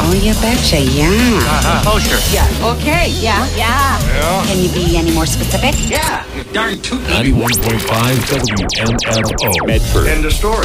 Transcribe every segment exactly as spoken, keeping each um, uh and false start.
Oh, you betcha, yeah. Uh-huh. Poster. Yeah. Okay, yeah, yeah. Yeah. Can you be any more specific? Yeah. You darn tootin'. ninety-one point five W M M O. Medford. End of story.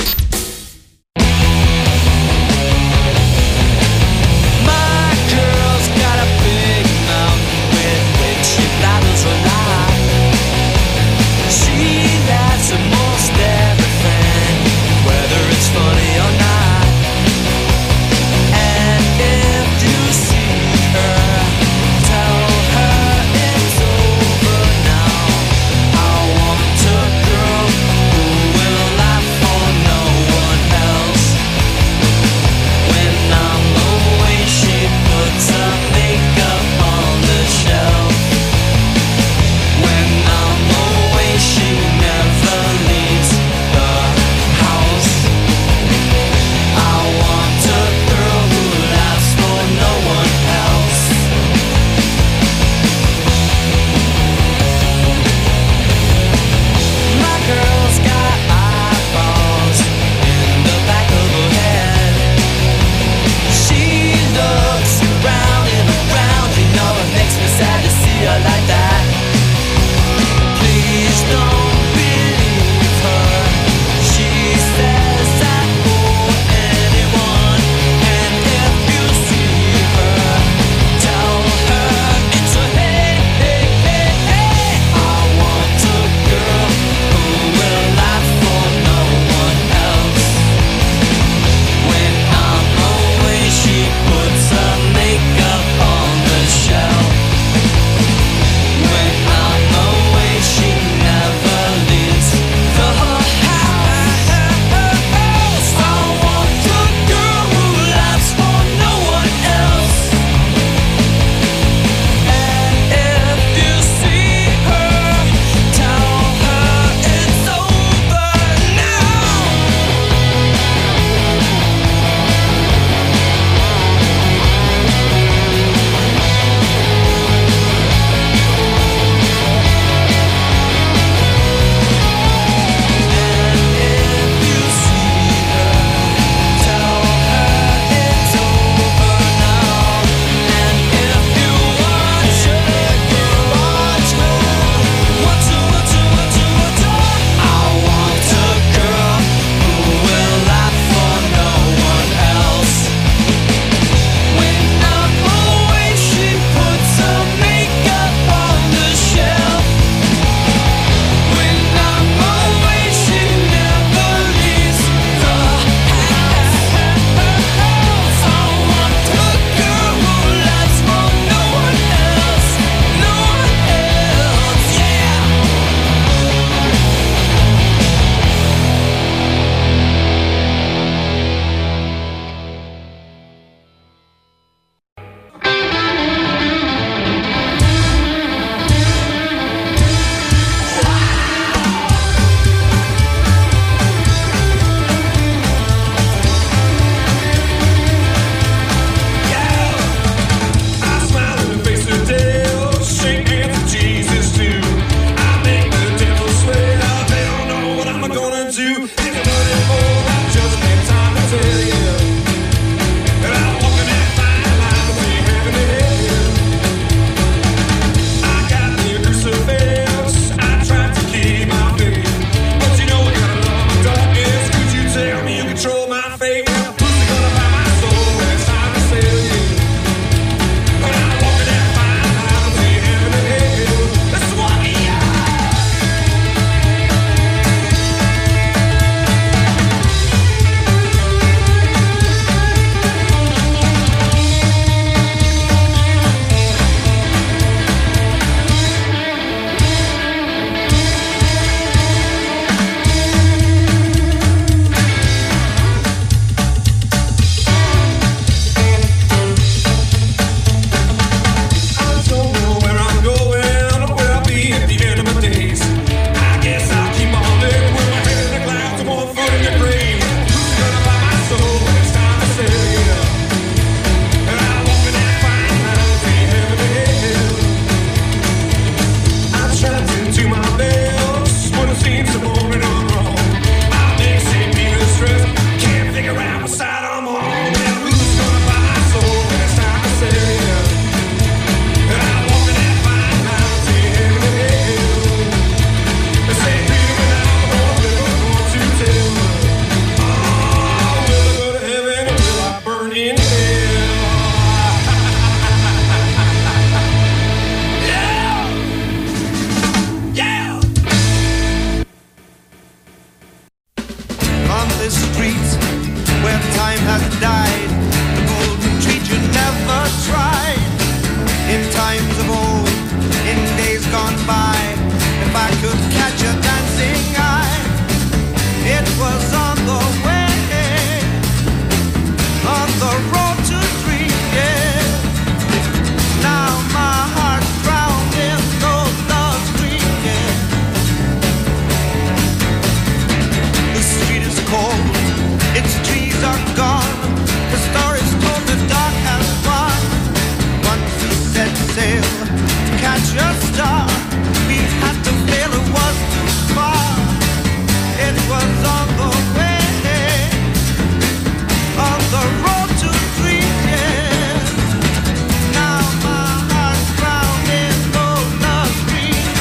this street where time has died, the golden treat you never tried. In times of old, in days gone by, if I could catch a dancing eye, it was on the way, on the road to dream, yeah. Now my heart's drowned in those love's dream, yeah. The street is cold, its trees are gone, the story's told, the dark has won. Once we set sail to catch a star, we had to fail, it was too far. It was on the way, on the road to dream, yeah. Now my heart's drowned in those love's dreams.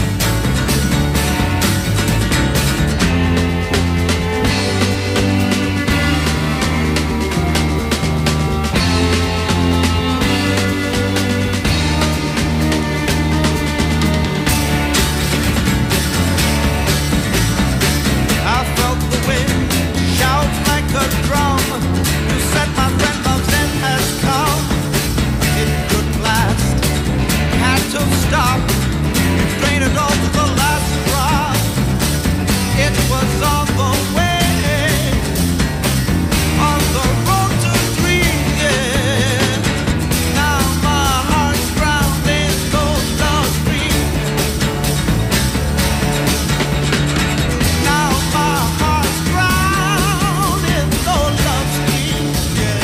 I felt the wind shout like a drum. You said my friend love's end has come. It couldn't last, had to stop. We drained it all to the last drop. It was on the way, on the road to dream, yeah. Now my heart's drowned in those love's dreams. Now my heart's drowned in those love's dreams, yeah.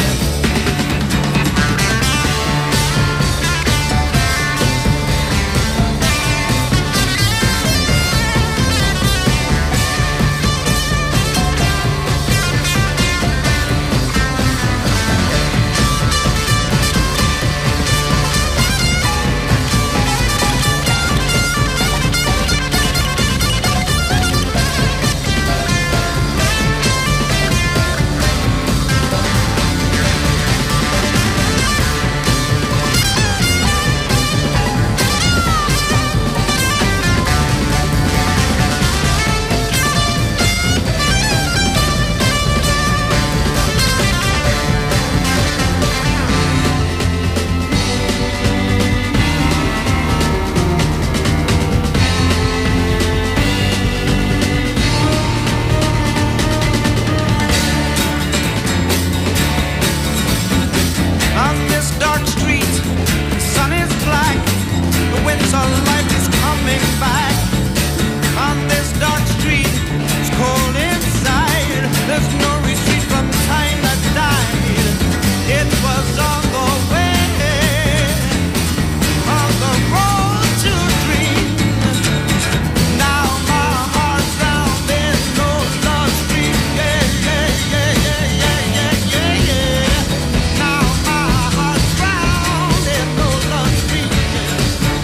On this dark street, the sun is black, the winter light is coming back. On this dark street, it's cold inside, there's no retreat from time that died. It was on the way, on the road to dream. Now my heart's drowned in those love's dreams, yeah, yeah, yeah, yeah, yeah, yeah, yeah, yeah. Now my heart's drowned in those love's dreams, yeah.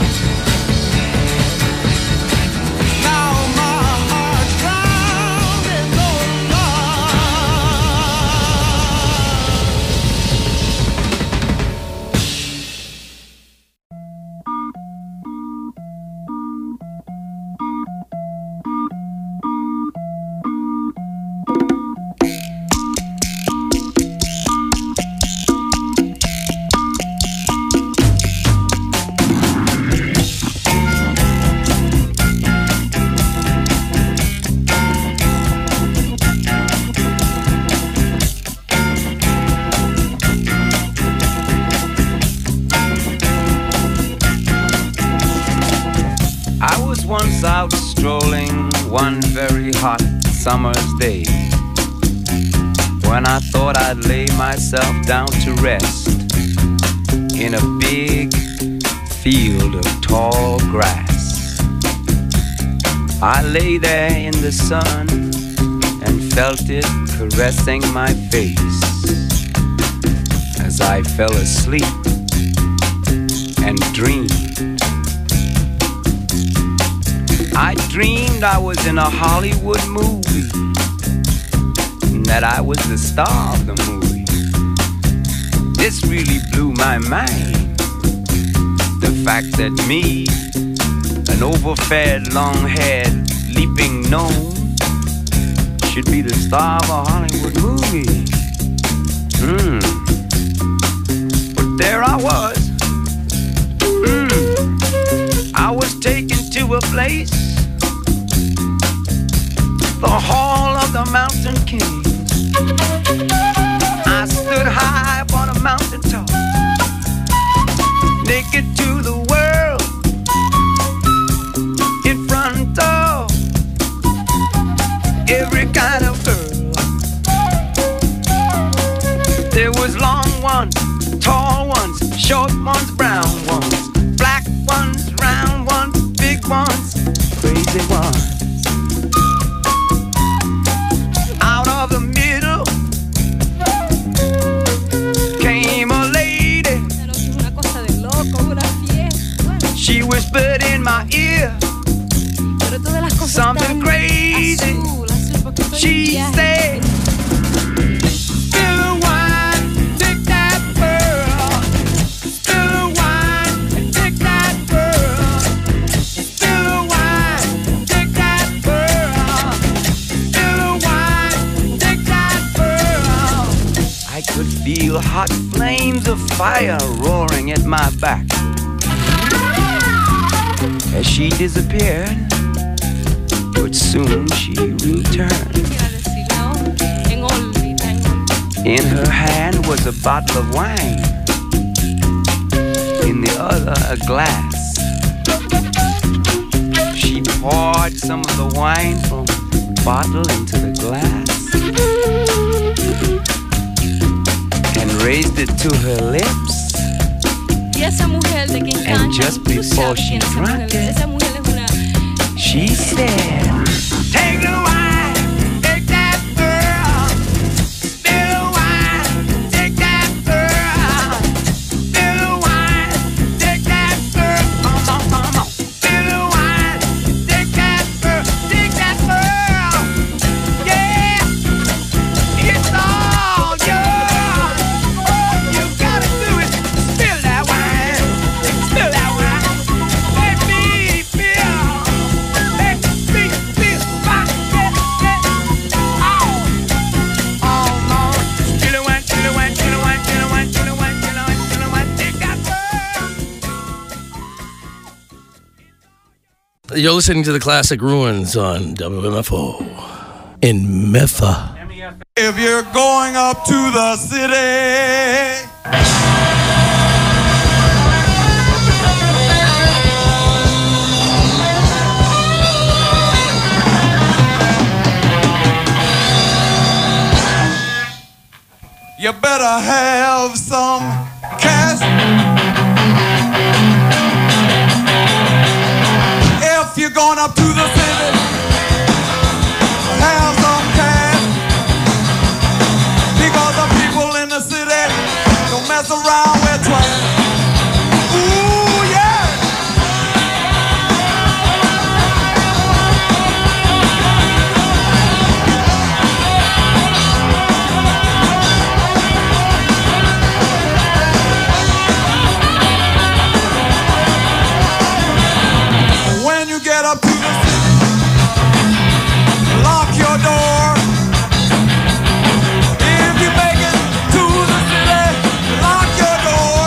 Now my heart's drowned in those love's. I was once out strolling one very hot summer's day, when I thought I'd lay myself down to rest in a big field of tall grass. I lay there in the sun and felt it caressing my face as I fell asleep and dreamed. I dreamed I was in a Hollywood movie, and that I was the star of the movie. This really blew my mind, the fact that me, an overfed, long-haired, leaping gnome, should be the star of a Hollywood movie. Hmm. But there I was. Hmm. I was taken to a place, the Hall of the Mountain King. I stood high upon a mountain top, naked to the world, in front of every kind of girl. There was long ones, tall ones, short ones, brown ones, black ones, round ones, big ones, crazy ones. Out of the middle came a lady. She whispered in my ear something crazy. She said, spill the wine, take that pearl. Spill the wine and take that pearl. Spill the wine, take that pearl. Spill the wine, take that pearl. I could feel hot flames of fire roaring at my back as she disappeared. But soon she returned. In her hand was a bottle of wine, in the other a glass. She poured some of the wine from the bottle into the glass and raised it to her lips. And just before she drank it, she said, take the wine, take that pearl. Spill the wine, take that pearl. Spill the wine, take that pearl. Come on, come on. Spill the wine, take that pearl, take that pearl. Yeah, it's all yours. All you gotta do is spill that wine, spill that wine. Let me feel. You're listening to the Classic Ruins on W M F O in Metha. If you're going up to the city, you better have some cash. If you're going up to the city, have some cash. Because the people in the city don't mess around with trash. Ooh, yeah. When you get up to the city, lock your door. If you make it to the city, lock your door.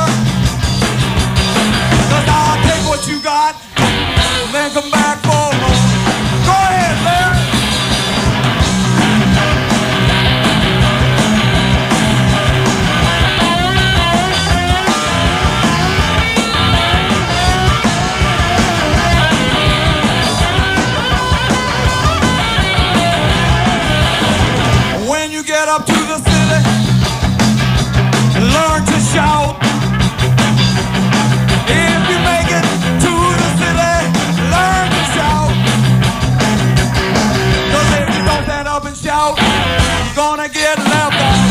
'Cause I'll take what you got and then come back for more. Go ahead, Larry. When you get up to the city, learn to shout. If you make it to the city, learn to shout. 'Cause if you don't stand up and shout, you're gonna get left out.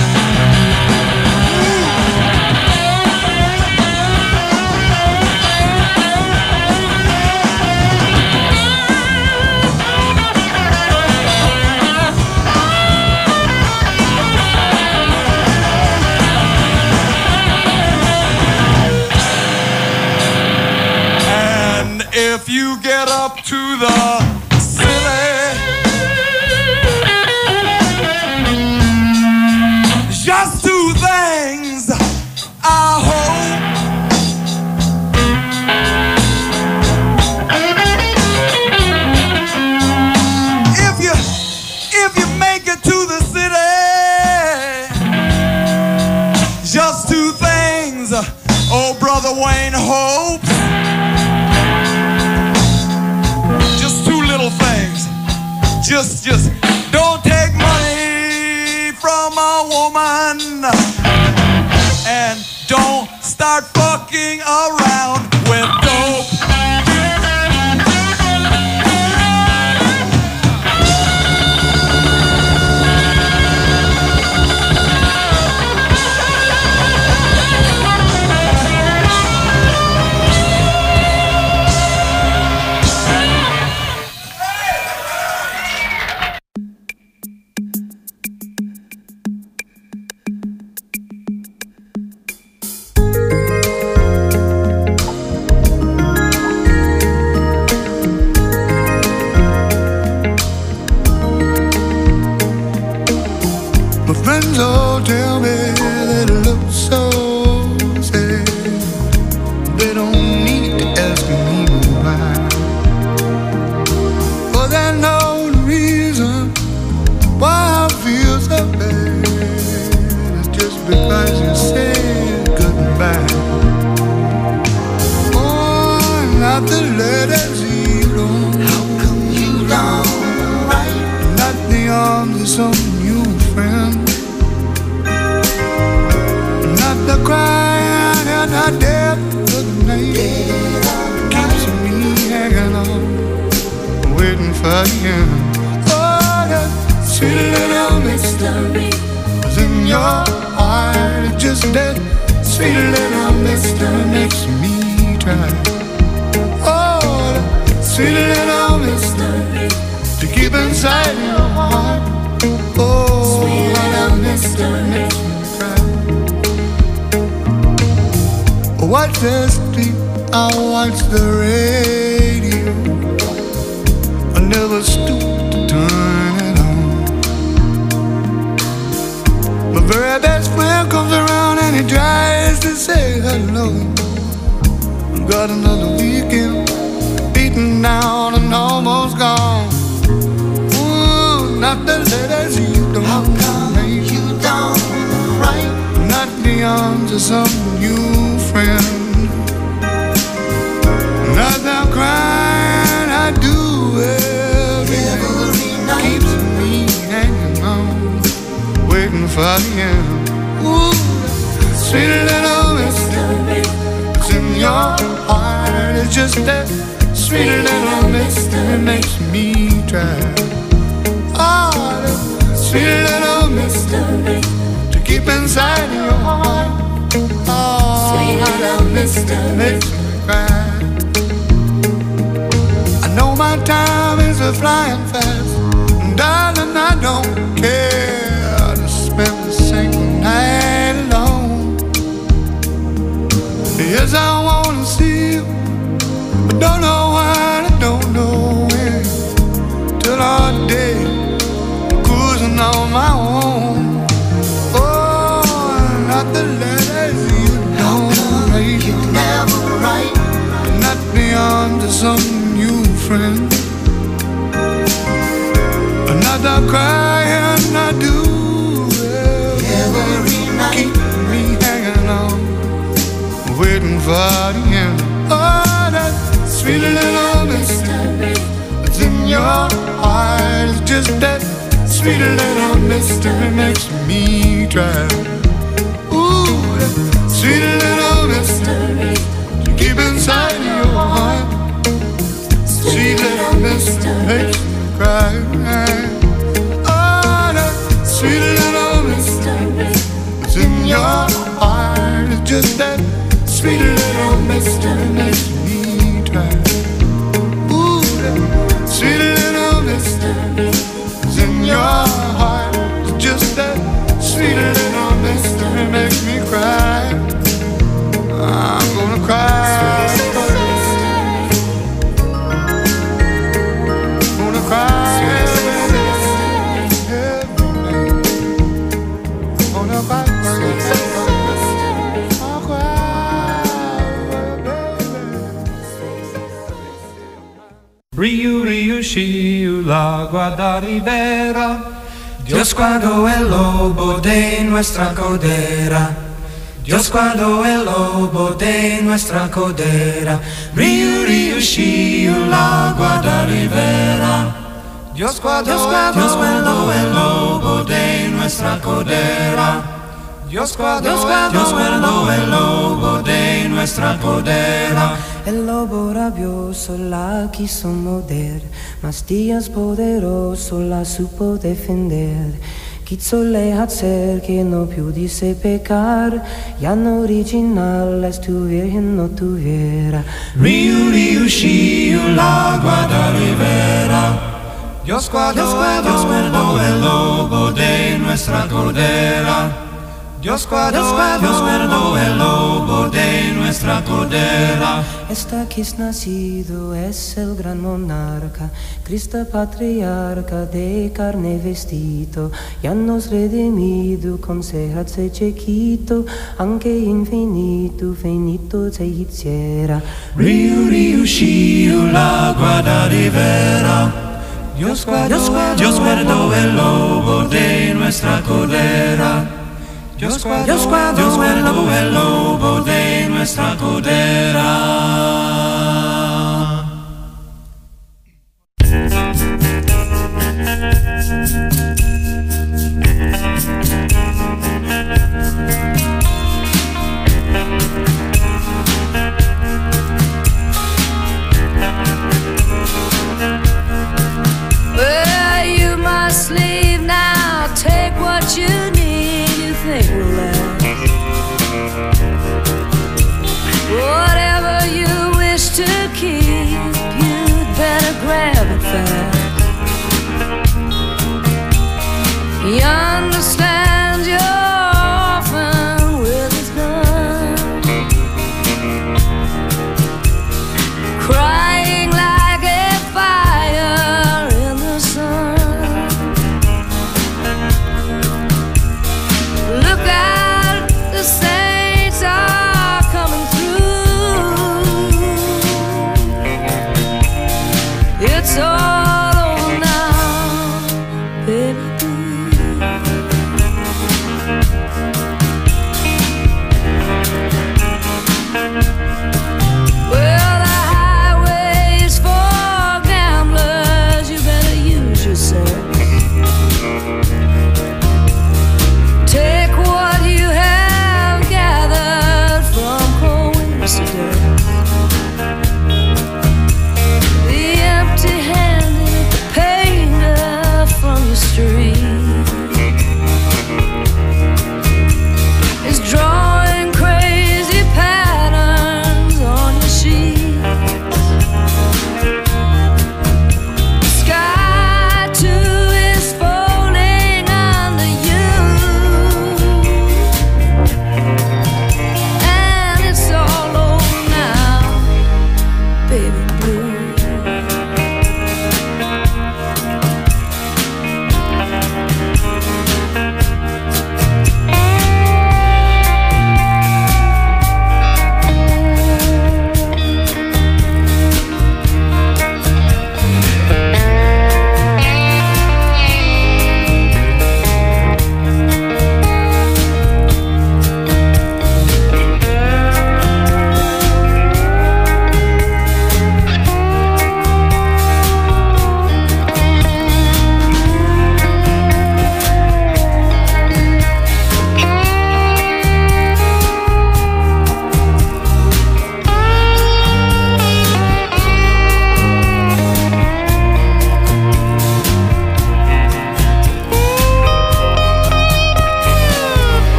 If you get up to the city, hopes. Just two little things. Just, just don't take money from a woman, and don't start fucking around with dope. Friends all tell me that it looks so sad. They don't need to ask me why, for they know the reason why I feel so bad. It's just because you said goodbye. Oh, not the letters you don't. How come you don't write? Not the arms of some new friend. The crying and the death of the night keeps me hanging on, waiting for you. Oh, that sweet little mystery is in your heart. It's just that sweet little mystery makes me try. Oh, that sweet little mystery to keep inside your heart. Oh, sweet little mystery makes me watch this T V, I watch the radio. I never stoop to turn it on. My very best friend comes around and he tries to say hello. I've got another weekend beaten down and almost gone. Ooh, not the letters you don't. How come write. You don't write? Not the arms of some new friend. Not the crying I do every, every night keeps me hanging on, waiting for the end. Ooh, sweet little mystery, it's in your heart. It's just that sweet little mystery makes me try. Oh, that sweet little mystery to keep inside your heart. Oh, sweet little mystery makes me cry. I know my time is a flying fast, and darling, I don't care to spend a single night alone. Yes, I wanna see you, but don't know why, I don't know when. Till our day, cruising on my own. Oh, not the letters you don't write. You never write. Not beyond to some new friend. Another crying I do every night, keep me hanging on, waiting for the end. Oh, that sweet little mystery that's in your heart. It's just that sweet little mystery makes me try. Ooh, that sweet little mystery you keep inside your heart. Sweet little mystery makes me cry. Oh, that sweet little mystery that's in your heart. It's just that sweet little mystery makes me try. Ooh, that sweet little mystery is in your heart. It's just that sweet little mystery makes me cry. I'm gonna cry. Gonna cry every day, every day. Gonna cry. Riu, riu, shiu, lago da ribera, Dios cuando el lobo de nuestra codera Dios guardó el lobo de nuestra codera, Río, río, shío, la guarda ribera. Dios guardó, Dios guardó, Dios guardó el lobo de nuestra codera. Dios guardó, Dios guardó, Dios guardó el lobo de nuestra codera. El lobo rabioso la quiso morder, mas Dios poderoso la supo defender. Quiso le hacer que no pudiese pecar, ya no original estuviera no tuviera. Río, río, shío, la guarda ribera. Dios guardó, Dios guardó, Dios guardó el lobo de nuestra codera. Dios guardó, Dios guardó, Dios guardó el lobo de nuestra codera. Esta que es nacido es el gran monarca, Cristo patriarca de carne vestido, ya nos redimido con cerrazze chiquito, anche infinito, finito se hiciera. Río, río, shío, la guarda ribera. Dios guardó, Dios guardó, Dios guardó el lobo de nuestra codera. Dios guardó, Dios guardó, Dios guardó el lobo de nuestra codera. Well, you must leave now. Take what you need, you think will last. Whatever you wish to keep, you'd better grab it fast. You understand you're orphan with his gun, crying like a fire in the sun. Look out, the saints are coming through. It's all over now, baby. Well, the highway's for gamblers, you better use yourself. Take what you have gathered from coincidence. The empty-handed painter from the street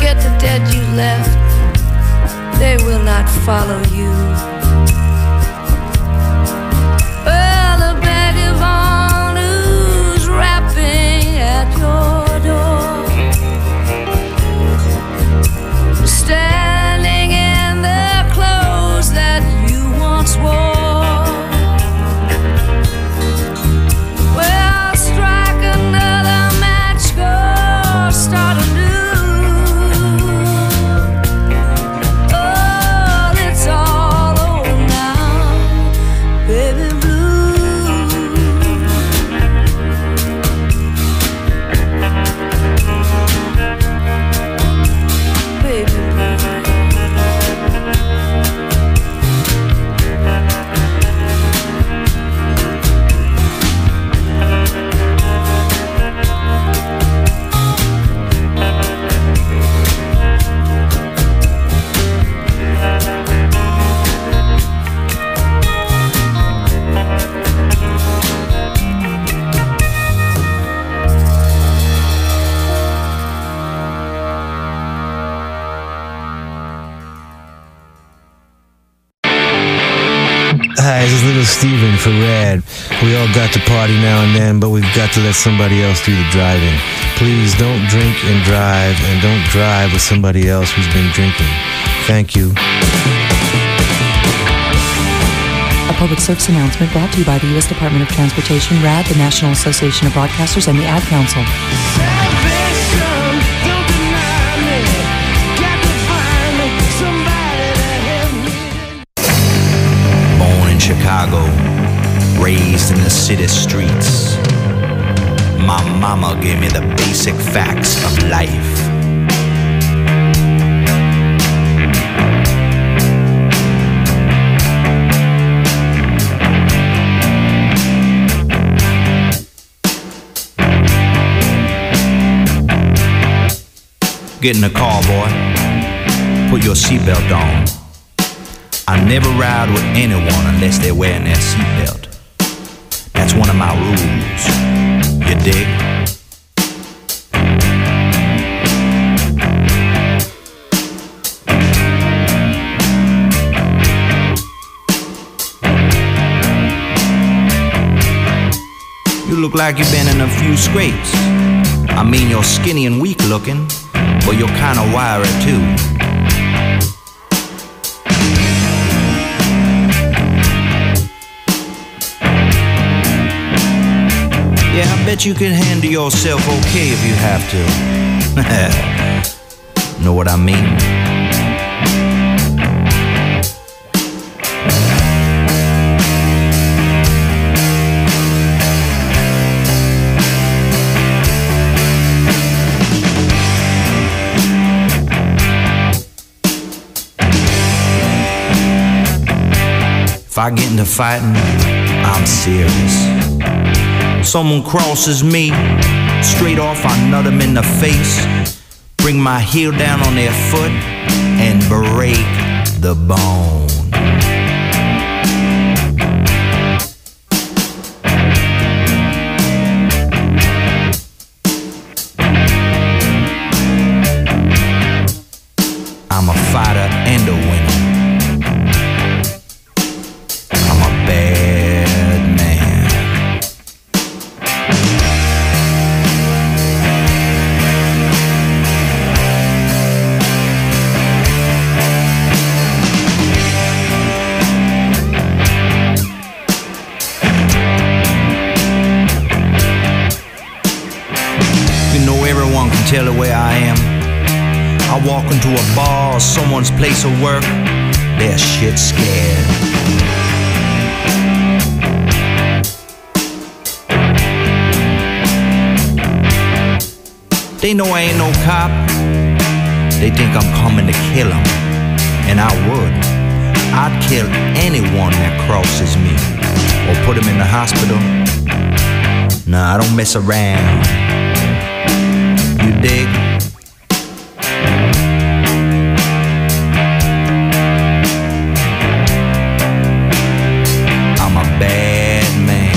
forget the dead you left. They will not follow you. Well, the vagabond who's rapping at your door, standing in the clothes that you once wore. Well, strike another match, go start anew. Hi, this is Little Steven for Rad. We all got to party now and then, but we've got to let somebody else do the driving. Please don't drink and drive, and don't drive with somebody else who's been drinking. Thank you. A public service announcement brought to you by the U S Department of Transportation, RAD, the National Association of Broadcasters, and the Ad Council. Chicago, raised in the city streets. My mama gave me the basic facts of life. Get in the car, boy. Put your seatbelt on. I never ride with anyone unless they're wearing their seatbelt. That's one of my rules. You dig? You look like you've been in a few scrapes. I mean, you're skinny and weak looking, but you're kinda wiry too. Yeah, I bet you can handle yourself okay if you have to. Know what I mean? If I get into fighting, I'm serious. Someone crosses me, straight off I nut them in the face, bring my heel down on their foot, and break the bone. I'm a fighter and a winner. I'm a bad man. You know, everyone can tell the way I am. I walk into a bar or someone's place of work, they're shit scared. They know I ain't no cop. They think I'm coming to kill them. And I would. I'd kill anyone that crosses me or put them in the hospital. Nah, I don't mess around. You dig? I'm a bad man.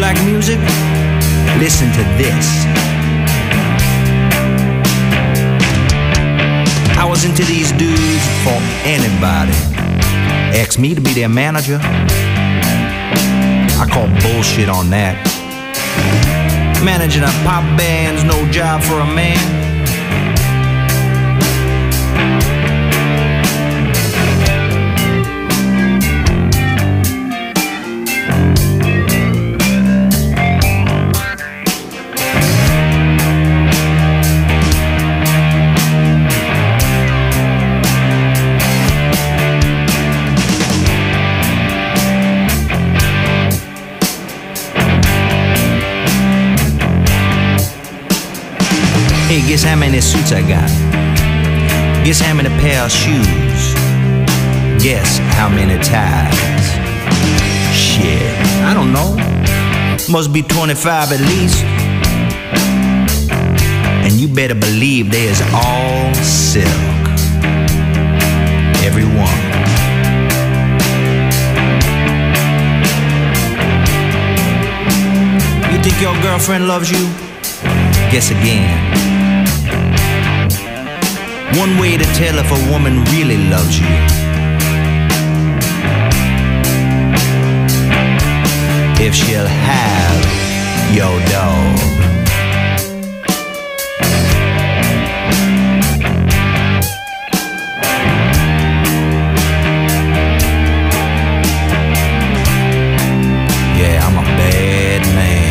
like music? Listen to this. I was into these dudes for anybody. Asked me to be their manager. I call bullshit on that. Managing a pop band's no job for a man. Hey, guess how many suits I got? Guess how many pair of shoes? Guess how many ties? Shit, I don't know. Must be twenty-five at least. And you better believe they is all silk. Every one. You think your girlfriend loves you? Guess again. One way to tell if a woman really loves you. If she'll have your dog. Yeah, I'm a bad man.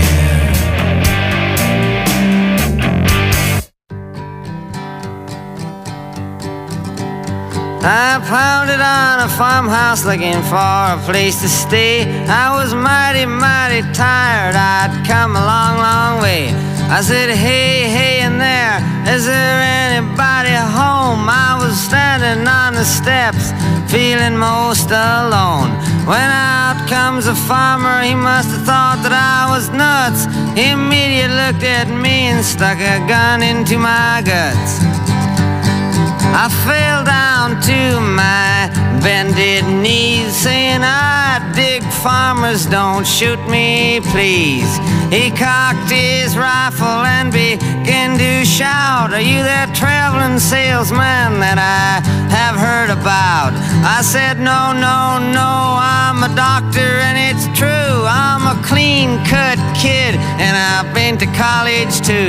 I pounded on a farmhouse looking for a place to stay. I was mighty, mighty tired. I'd come a long, long way. I said, hey, hey in there, is there anybody home? I was standing on the steps, feeling most alone. When out comes a farmer, he must have thought that I was nuts. He immediately looked at me and stuck a gun into my guts. I fell down to my bended knees, saying, I dig farmers, don't shoot me, please. He cocked his rifle and began to shout, are you that traveling salesman that I have heard about? I said, no, no, no, I'm a doctor and it's true. I'm a clean-cut kid and I've been to college too.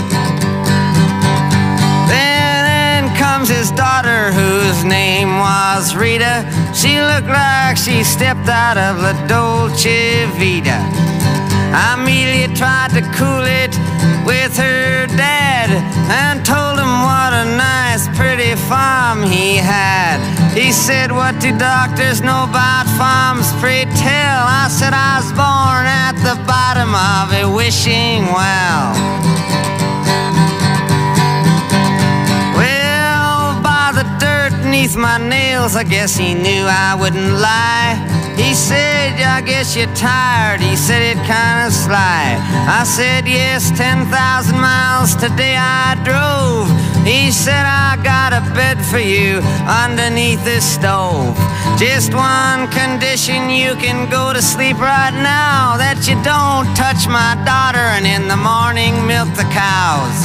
Comes his daughter, whose name was Rita. She looked like she stepped out of La Dolce Vita. I immediately tried to cool it with her dad and told him what a nice, pretty farm he had. He said, what do doctors know about farms, pray tell? I said, I was born at the bottom of a wishing well. Beneath my nails, I guess he knew I wouldn't lie. He said, I guess you're tired. He said it kinda sly. I said, yes, ten thousand miles today I drove. He said, I got a bed for you underneath this stove. Just one condition, you can go to sleep right now, that you don't touch my daughter and in the morning milk the cows.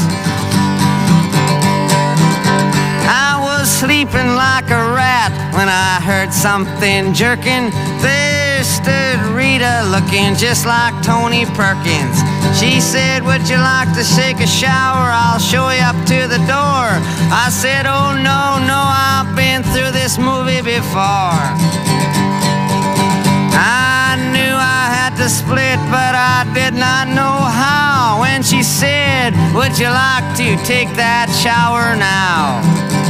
I was sleeping like a rat when I heard something jerking. There stood Rita looking just like Tony Perkins. She said, would you like to take a shower? I'll show you up to the door. I said, oh no, no, I've been through this movie before. I knew I had to split, but I did not know how. When she said, would you like to take that shower now?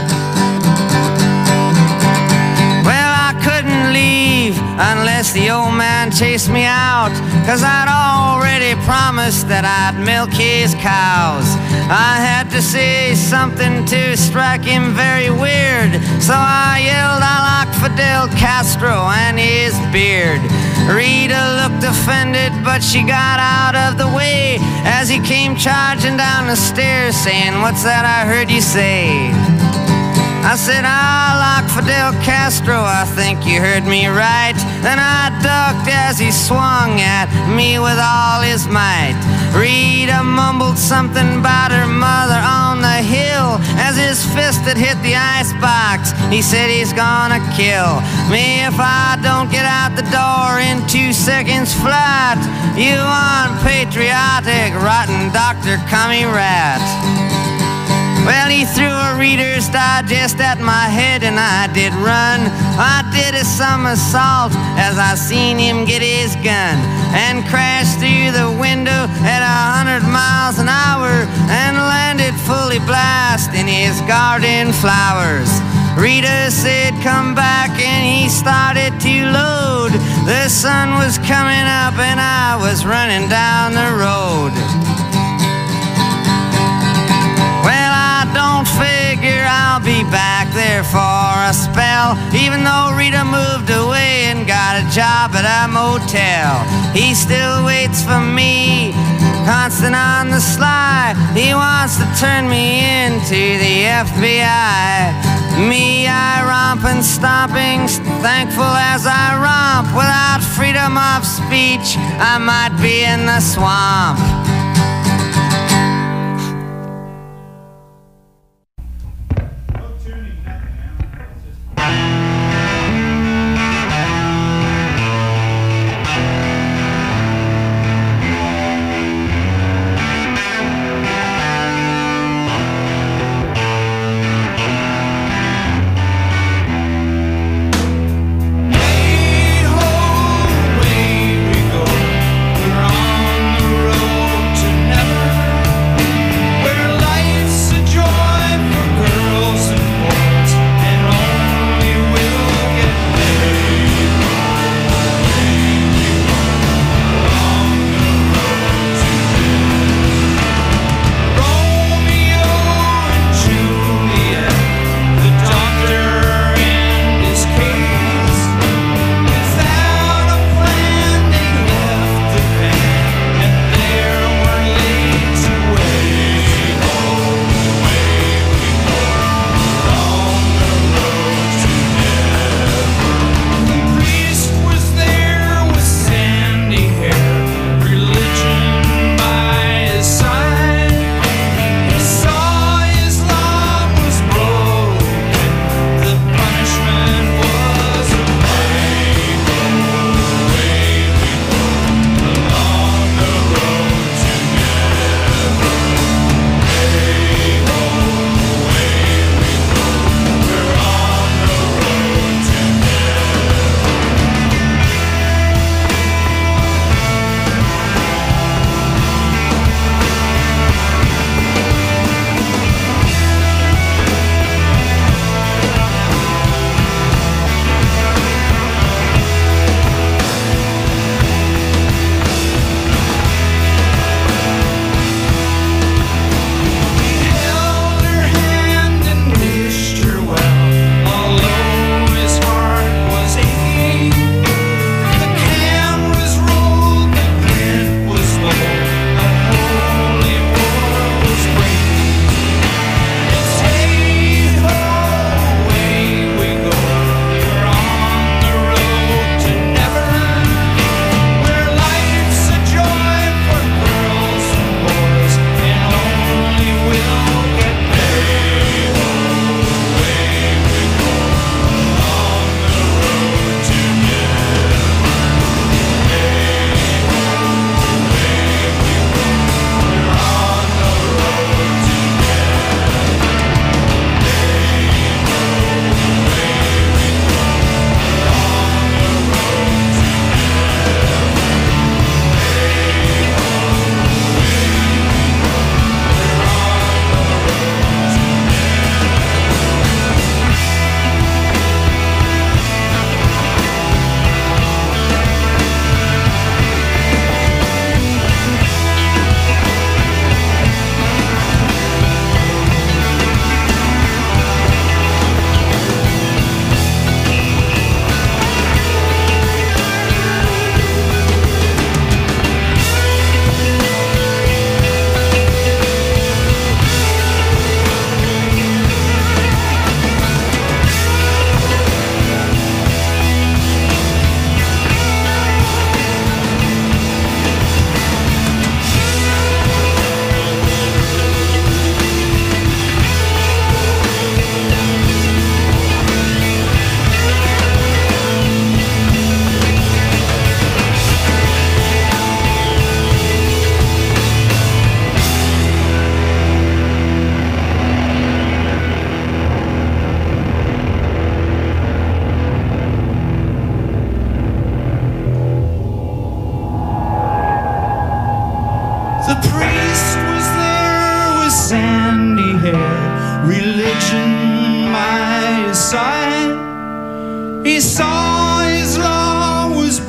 Unless the old man chased me out, 'cause I'd already promised that I'd milk his cows. I had to say something to strike him very weird, so I yelled, I like Fidel Castro and his beard. Rita looked offended, but she got out of the way as he came charging down the stairs saying, what's that I heard you say? I said, I like Fidel Castro, I think you heard me right. Then I ducked as as he swung at me with all his might. Rita mumbled something about her mother on the hill as his fist had hit the icebox. He said he's gonna kill me if I don't get out the door in two seconds flat. You unpatriotic, rotten Doctor Commie Rat. Well, he threw a Reader's Digest at my head and I did run. I did a somersault as I seen him get his gun and crashed through the window at a hundred miles an hour and landed fully blast in his garden flowers. Rita said come back and he started to load. The sun was coming up and I was running down the road. Don't figure I'll be back there for a spell, even though Rita moved away and got a job at a motel. He still waits for me, constant on the sly. He wants to turn me into the F B I. Me, I romp and stomping, thankful as I romp. Without freedom of speech, I might be in the swamp. Way we go, we're on the road.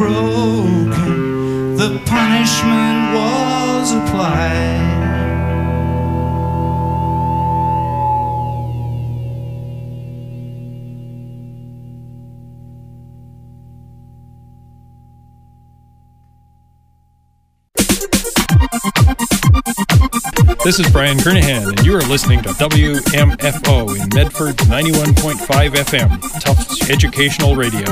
broken, the punishment was applied. This is Brian Kernahan, and you are listening to W M F O in Medford ninety-one point five F M, Tufts Educational Radio.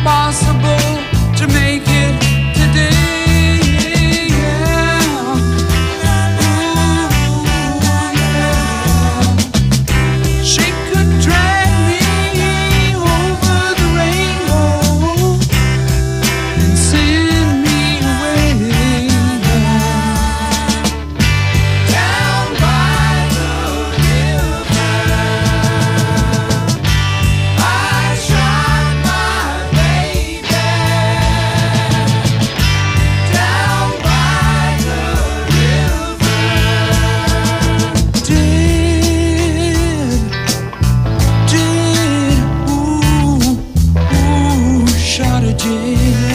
possible to make it today. Yeah. Ooh, yeah. She could drag me over the rainbow and send me away. Down by the river, I shot my baby. Down by the river, dead, dead, ooh, ooh, shot a dead.